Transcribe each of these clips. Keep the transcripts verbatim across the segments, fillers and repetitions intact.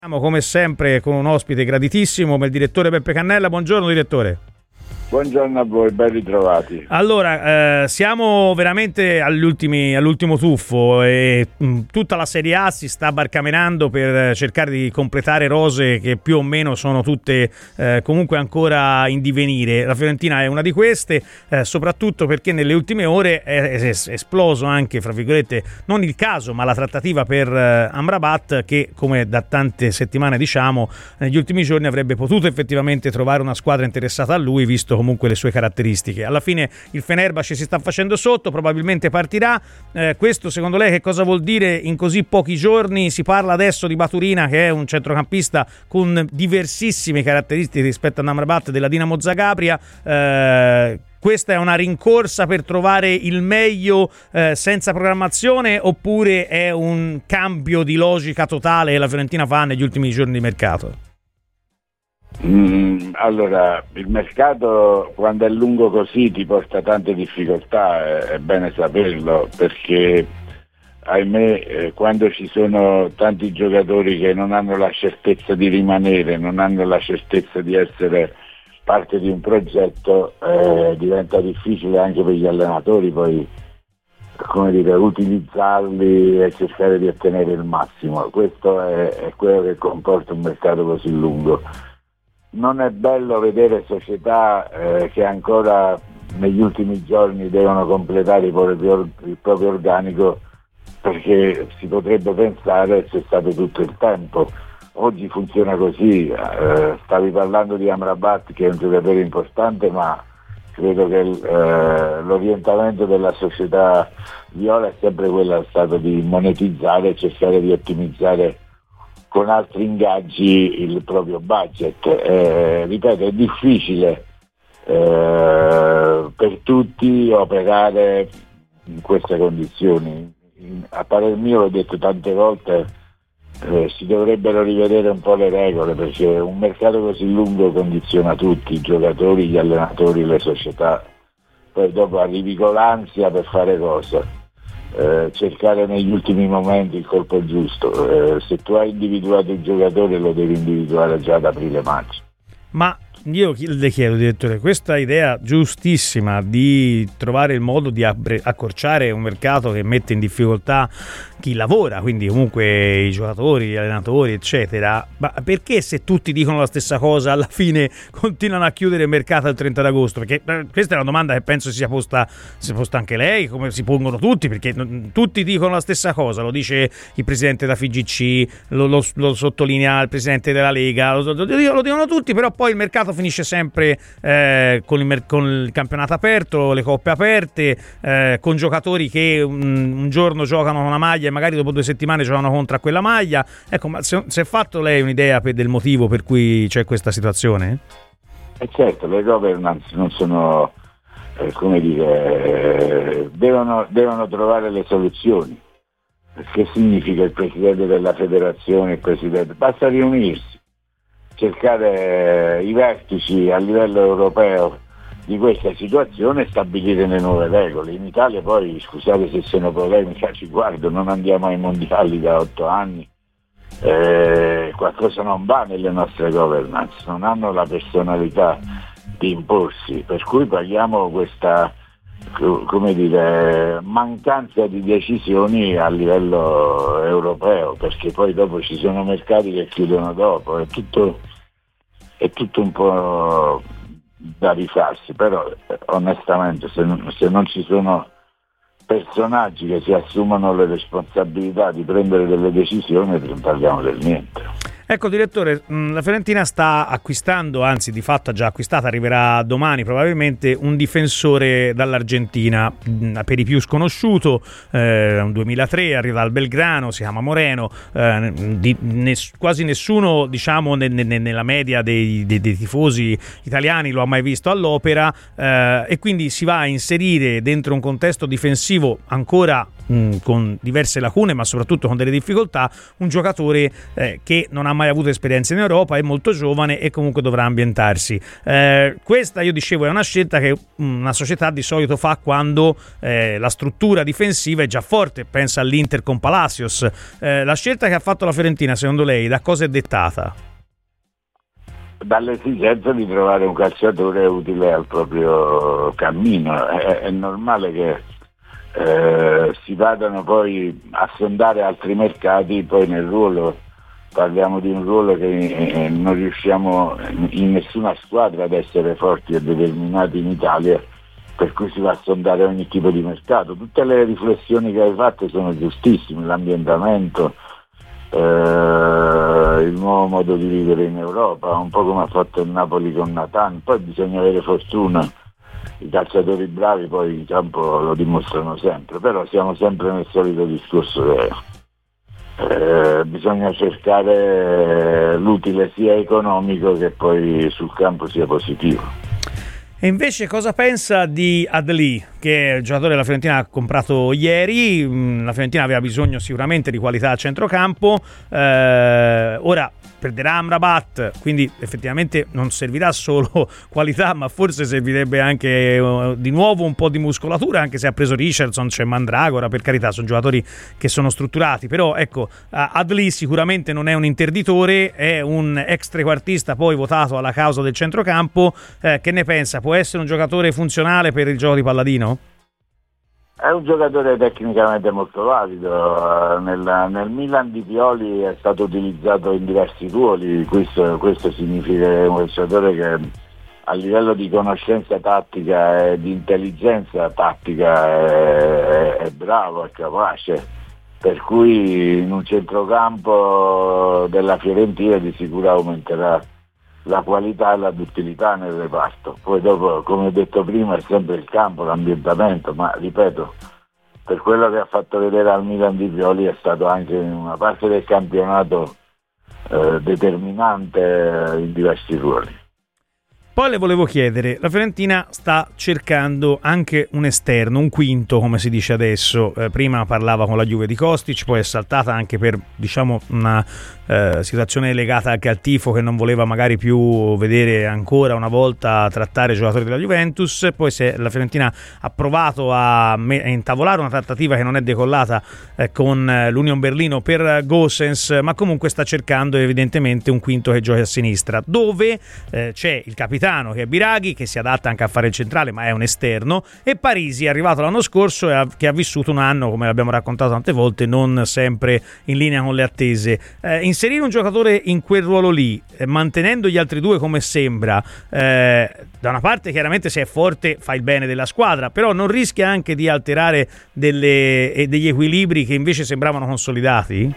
Siamo come sempre con un ospite graditissimo, il direttore Beppe Cannella. Buongiorno direttore. Buongiorno a voi, ben ritrovati. Allora, eh, siamo veramente agli ultimi, all'ultimo tuffo e mh, tutta la Serie A si sta barcamenando per cercare di completare rose che più o meno sono tutte eh, comunque ancora in divenire. La Fiorentina è una di queste, eh, soprattutto perché nelle ultime ore è, è, è esploso anche, fra virgolette, non il caso, ma la trattativa per eh, Amrabat, che come da tante settimane diciamo, negli ultimi giorni avrebbe potuto effettivamente trovare una squadra interessata a lui, visto comunque le sue caratteristiche. Alla fine il Fenerbahce si sta facendo sotto, probabilmente partirà. Eh, questo secondo lei che cosa vuol dire in così pochi giorni? Si parla adesso di Baturina, che è un centrocampista con diversissime caratteristiche rispetto a Amrabat della Dinamo Zagabria. Eh, questa è una rincorsa per trovare il meglio eh, senza programmazione, oppure è un cambio di logica totale che la Fiorentina fa negli ultimi giorni di mercato? Mm, allora, il mercato quando è lungo così ti porta tante difficoltà, è, è bene saperlo, perché ahimè eh, quando ci sono tanti giocatori che non hanno la certezza di rimanere, non hanno la certezza di essere parte di un progetto, eh, diventa difficile anche per gli allenatori poi, come dire, utilizzarli e cercare di ottenere il massimo. Questo è, è quello che comporta un mercato così lungo. Non è bello vedere società eh, che ancora negli ultimi giorni devono completare il proprio, il proprio organico, perché si potrebbe pensare c'è stato tutto il tempo. Oggi funziona così, eh, stavi parlando di Amrabat che è un giocatore importante, ma credo che eh, l'orientamento della società viola è sempre quello stato di monetizzare e cercare di ottimizzare con altri ingaggi il proprio budget. Eh, ripeto, è difficile eh, per tutti operare in queste condizioni. A parer mio, l'ho detto tante volte, eh, si dovrebbero rivedere un po' le regole, perché un mercato così lungo condiziona tutti, i giocatori, gli allenatori, le società. Poi dopo arrivi con l'ansia per fare cosa? Eh, cercare negli ultimi momenti il colpo giusto. Eh, se tu hai individuato il giocatore lo devi individuare già ad aprile-maggio. Ma io le chiedo, direttore, questa idea giustissima di trovare il modo di accorciare un mercato che mette in difficoltà chi lavora, quindi comunque i giocatori, gli allenatori, eccetera, ma perché se tutti dicono la stessa cosa alla fine continuano a chiudere il mercato il trenta d'agosto? Perché questa è una domanda che penso si sia posta, si è posta anche lei, come si pongono tutti, perché tutti dicono la stessa cosa, lo dice il presidente della F I G C, lo, lo, lo sottolinea il presidente della Lega, lo, lo, lo dicono tutti, però poi il mercato finisce sempre eh, con, il, con il campionato aperto, le coppe aperte, eh, con giocatori che un, un giorno giocano con una maglia e magari dopo due settimane giocano contro a quella maglia. Ecco, ma si è fatto lei un'idea per, del motivo per cui c'è questa situazione? E eh certo, le governance non sono, eh, come dire, eh, devono, devono trovare le soluzioni. Che significa il presidente della federazione, il presidente? Basta riunirsi, cercare i vertici a livello europeo di questa situazione e stabilire le nuove regole. In Italia poi, scusate se sono polemica, ci guardo, non andiamo ai mondiali da otto anni, eh, qualcosa non va nelle nostre governance, non hanno la personalità di imporsi, per cui paghiamo questa, come dire, mancanza di decisioni a livello europeo, perché poi dopo ci sono mercati che chiudono dopo, è tutto è tutto un po' da rifarsi, però onestamente se non, se non ci sono personaggi che si assumono le responsabilità di prendere delle decisioni, non parliamo del niente. Ecco direttore, la Fiorentina sta acquistando, anzi di fatto ha già acquistato, arriverà domani probabilmente, un difensore dall'Argentina, per i più sconosciuto, eh, un duemilatré, arriva dal Belgrano, si chiama Moreno, eh, di, ness, quasi nessuno diciamo ne, ne, nella media dei, dei, dei tifosi italiani lo ha mai visto all'opera, eh, e quindi si va a inserire dentro un contesto difensivo ancora mh, con diverse lacune ma soprattutto con delle difficoltà, un giocatore eh, che non ha mai avuto esperienza in Europa, è molto giovane e comunque dovrà ambientarsi. Eh, questa, io dicevo, è una scelta che una società di solito fa quando eh, la struttura difensiva è già forte, pensa all'Inter con Palacios. Eh, la scelta che ha fatto la Fiorentina, secondo lei, da cosa è dettata? Dall'esigenza di trovare un calciatore utile al proprio cammino. È, è normale che eh, si vadano poi a sondare altri mercati, poi nel ruolo, parliamo di un ruolo che eh, non riusciamo in nessuna squadra ad essere forti e determinati in Italia, per cui si va a sondare ogni tipo di mercato. Tutte le riflessioni che hai fatto sono giustissime, l'ambientamento, Eh, il nuovo modo di vivere in Europa, un po' come ha fatto il Napoli con Nathan. Poi bisogna avere fortuna, i calciatori bravi poi in campo lo dimostrano sempre, però siamo sempre nel solito discorso che eh, bisogna cercare l'utile sia economico che poi sul campo sia positivo. E invece cosa pensa di Adli, che è il giocatore della Fiorentina ha comprato ieri? La Fiorentina aveva bisogno sicuramente di qualità a centrocampo, eh, ora perderà Amrabat, quindi effettivamente non servirà solo qualità, ma forse servirebbe anche uh, di nuovo un po' di muscolatura, anche se ha preso Richardson, c'è Mandragora, per carità, sono giocatori che sono strutturati, però ecco, uh, Adli sicuramente non è un interditore, è un ex trequartista poi votato alla causa del centrocampo. Eh, che ne pensa? Può essere un giocatore funzionale per il gioco di Palladino? È un giocatore tecnicamente molto valido, nel, nel Milan di Pioli è stato utilizzato in diversi ruoli, questo, questo significa che è un giocatore che a livello di conoscenza tattica e di intelligenza tattica è, è bravo, è capace, per cui in un centrocampo della Fiorentina di sicuro aumenterà la qualità e la duttilità nel reparto. Poi dopo, come ho detto prima, è sempre il campo, l'ambientamento, ma ripeto, per quello che ha fatto vedere al Milan di Pioli è stato anche in una parte del campionato eh, determinante in diversi ruoli. Poi le volevo chiedere, la Fiorentina sta cercando anche un esterno, un quinto come si dice adesso, eh, prima parlava con la Juve di Kostic, poi è saltata anche per diciamo una eh, situazione legata anche al tifo che non voleva magari più vedere ancora una volta trattare giocatori della Juventus, poi se la Fiorentina ha provato a, me- a intavolare una trattativa che non è decollata eh, con l'Union Berlino per Gosens, ma comunque sta cercando evidentemente un quinto che giochi a sinistra, dove eh, c'è il capitano che è Biraghi, che si adatta anche a fare il centrale ma è un esterno, e Parisi è arrivato l'anno scorso e ha, che ha vissuto un anno, come abbiamo raccontato tante volte, non sempre in linea con le attese. Eh, inserire un giocatore in quel ruolo lì, eh, mantenendo gli altri due come sembra, eh, da una parte chiaramente se è forte fa il bene della squadra, però non rischia anche di alterare delle, eh, degli equilibri che invece sembravano consolidati?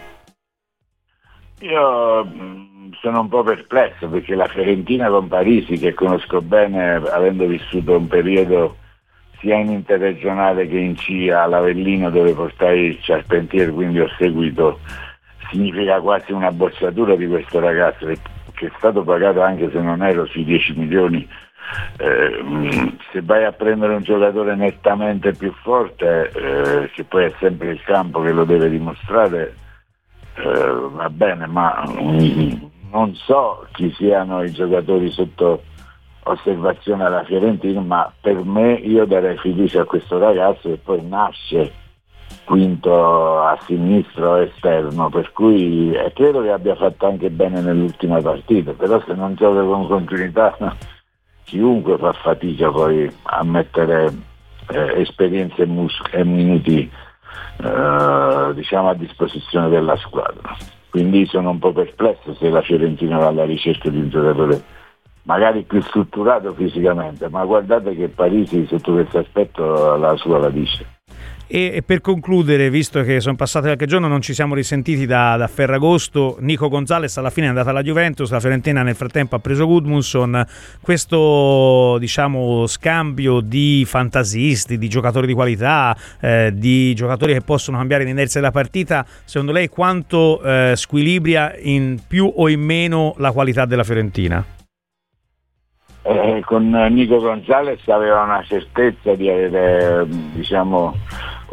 Io sono un po' perplesso perché la Fiorentina con Parisi, che conosco bene avendo vissuto un periodo sia in interregionale che in C I A all'Avellino dove portai il Charpentier, quindi ho seguito, significa quasi una bocciatura di questo ragazzo che è stato pagato anche se non ero sui dieci milioni. Eh, se vai a prendere un giocatore nettamente più forte, eh, che poi è sempre il campo che lo deve dimostrare, eh, va bene, ma um, non so chi siano i giocatori sotto osservazione alla Fiorentina, ma per me io darei fiducia a questo ragazzo e poi nasce quinto a sinistro o esterno, per cui eh, credo che abbia fatto anche bene nell'ultima partita, però se non gioca con continuità chiunque fa fatica poi a mettere eh, esperienze e, mus- e minuti eh, diciamo a disposizione della squadra. Quindi sono un po' perplesso se la Fiorentina va alla ricerca di un giocatore magari più strutturato fisicamente, ma guardate che Parisi sotto questo aspetto ha la sua radice. E, e per concludere, visto che sono passati qualche giorno, non ci siamo risentiti da, da Ferragosto, Nico Gonzalez alla fine è andata alla Juventus, la Fiorentina nel frattempo ha preso Gudmundsson, questo diciamo scambio di fantasisti, di giocatori di qualità, eh, di giocatori che possono cambiare l'inerzia della partita, secondo lei quanto eh, squilibria in più o in meno la qualità della Fiorentina? Eh, con Nico Gonzalez aveva una certezza di avere diciamo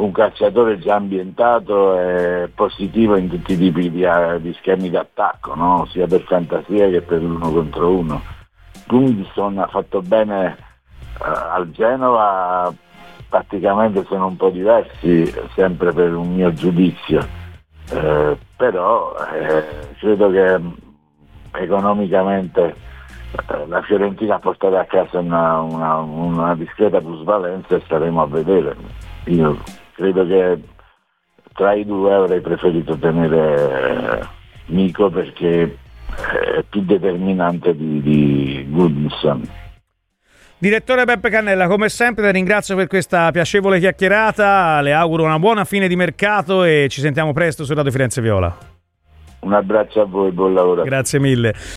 un calciatore già ambientato e positivo in tutti i tipi di, di schemi d'attacco, no? Sia per fantasia che per l'uno contro uno. Gunnarsson ha fatto bene uh, al Genova, praticamente sono un po' diversi, sempre per un mio giudizio, uh, però eh, credo che economicamente uh, la Fiorentina ha portato a casa una, una, una discreta plusvalenza e staremo a vedere. Io credo che tra i due avrei preferito tenere eh, Mico perché è più determinante di, di Gunnarsson. Direttore Beppe Cannella, come sempre ti ringrazio per questa piacevole chiacchierata, le auguro una buona fine di mercato e ci sentiamo presto su Radio Firenze Viola. Un abbraccio a voi, buon lavoro. Grazie mille.